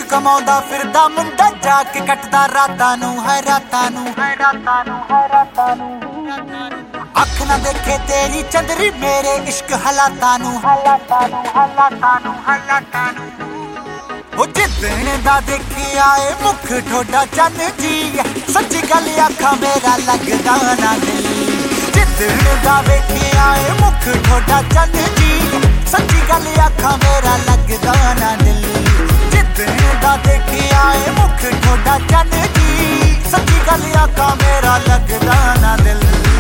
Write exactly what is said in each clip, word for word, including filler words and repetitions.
ਕਮਾਉਂਦਾ ਫਿਰਦਾ ਮੁੰਡਾ ਜਾ ਕੇ ਕੱਟਦਾ ਰਾਤਾਂ ਨੂੰ ਹੈ ਰਾਤਾਂ ਨੂੰ ਹੈ ਰਾਤਾਂ ਨੂੰ ਹੈ ਰਾਤਾਂ ਨੂੰ ਅੱਖ ਨਾ ਦੇਖੇ ਤੇਰੀ ਚੰਦਰੀ ਮੇਰੇ ਇਸ਼ਕ ਹਾਲਾਤਾਂ ਨੂੰ ਹਾਲਾਤਾਂ ਨੂੰ ਹਾਲਾਤਾਂ ਨੂੰ ਹਾਲਾਤਾਂ ਨੂੰ ਉਹ ਜਿੱਦਣ ਦਾ ਦੇਖਿਆ ਏ ਮੁਖ ਠੋਡਾ ਚੰਨ ਜੀ ਸੱਚੀ ਗੱਲ ਆਖਾਂ ਮੇਰਾ ਲੱਗਦਾ ਨਾ ਦਿਲ ਜਿੱਦਣ ਦਾ ਵੇਖਿਆ ਏ ਮੁਖ ਠੋਡਾ ਚੰਨ ਜੀ ਸੱਚੀ ਗੱਲ ਆਖਾਂ ਮੇਰਾ ਲੱਗਦਾ ਨਾ ਦਿਲ ਜਿੱਦਣ ਦਾ ਦੇਖਿਆ ਏ ਮੁਖ ਠੋਡਾ ਚੰਨ ਜੀ ਸੱਚੀ ਗੱਲ ਆਖਾਂ ਮੇਰਾ ਲੱਗਦਾ ਨਾ ਦਿਲ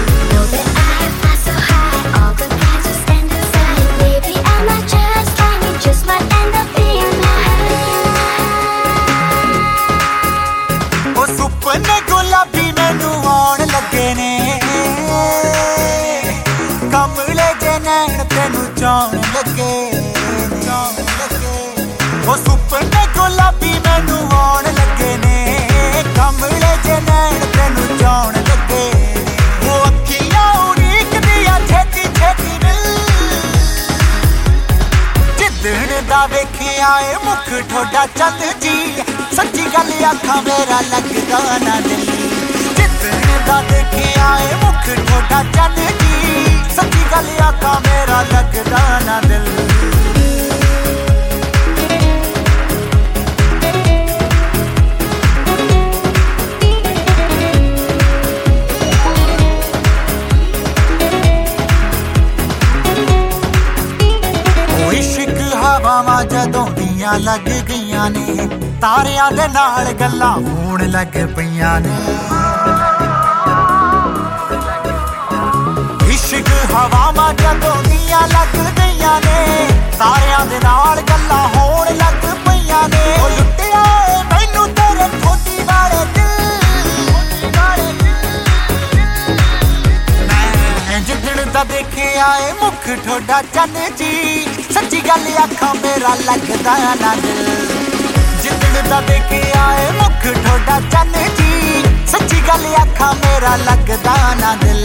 ਸੁਪਨੇ ਗੁਲਾਬੀ ਮੈਨੂੰ ਆਉਣ ਲੱਗੇ ਨੇ ਕਮਲੇ ਜੇ ਨੈਣ ਤੈਨੂੰ ਚਾਉਣ ਲੱਗੇ ਚਾਉਣ ਲੱਗੇ ਉਹ ਸੁਪਨੇ ਗੁਲਾਬੀ ਮੈਨੂੰ ਆਉਣ ਲੱਗੇ ਨੇ ਕਮਲੇ ਜੇ ਨੈਣ ਤੈਨੂੰ ਚਾਉਣ ਲੱਗੇ ਉਹ ਅੱਖੀਆਂ ਉਡੀਕਦੀਆਂ ਛੇਤੀ ਛੇਤੀ ਮਿਲ ਜਿੱਦਣ ਦਾ ਵੇਖਿਆ ਏ ਮੁਖ ਠੋਡਾ ਚੰਦ ਜੀ ਸੱਚੀ ਗੱਲ ਆਖਾਂ ਮੇਰਾ ਲੱਗਦਾ ਨਾ ਦਿਲ ਜਿੱਦਣ ਦਾ ਦੇਖਿਆ ਏ ਮੁਖ ਠੋਡਾ ਚੰਦ ਜੀ ਸੱਚੀ ਗੱਲ ਆਖਾਂ ਮੇਰਾ ਲੱਗਦਾ ਨਾ ਦਿਲ ਉਹ ਇਸ਼ਕ ਹਵਾਵਾਂ ਜਦੋਂ ਦੀਆਂ ਲੱਗ ਗਈਆਂ ਨੇ ਤਾਰਿਆਂ ਦੇ ਨਾਲ ਗੱਲਾਂ ਹੋਣ ਲੱਗ ਪਈਆਂ ਨੇ ਇਸ਼ਕ ਹਵਾਵਾਂ ਜਦੋਂ ਦੀਆਂ ਲੱਗ ਗਈਆਂ ਨੇ ਤਾਰਿਆਂ ਦੇ ਨਾਲ ਗੱਲਾਂ ਹੋਣ ਲੱਗ ਪਈਆਂ ਨੇ ਉਹ ਲੁੱਟਿਆ ਏ ਮੈਨੂੰ ਤੇਰੇ ਠੋਡੀ ਵਾਲੇ ਦਿਲ ਮੈਂ ਜਿੱਦਣ ਦਾ ਦੇਖਿਆ ਏ ਮੁਖ ਠੋਡਾ ਚੰਨ ਜੀ ਸੱਚੀ ਗੱਲ ਆਖਾਂ ਮੇਰਾ ਲੱਗਦਾ ਨਾ ਦਿਲ ਜਿੱਦਣ ਦਾ ਦੇਖਿਆ ਏ ਮੁਖ ਠੋਡਾ ਚੰਨ ਜੀ ਸੱਚੀ ਗੱਲ ਆਖਾਂ ਮੇਰਾ ਲੱਗਦਾ ਨਾ ਦਿਲ